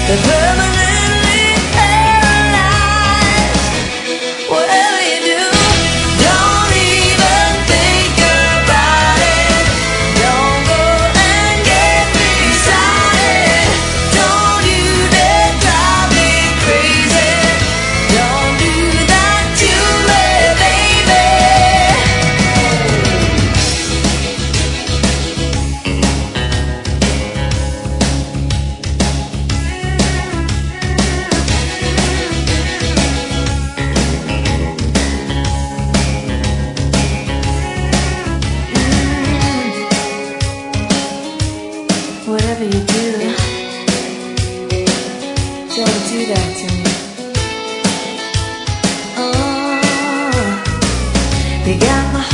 They're permanently paralyzed. Whatever you do, don't even think about it. Don't go and get me started. Don't you dare drive me crazy. Don't do that to me, baby. Whatever you do, don't do that to me. Oh, you got my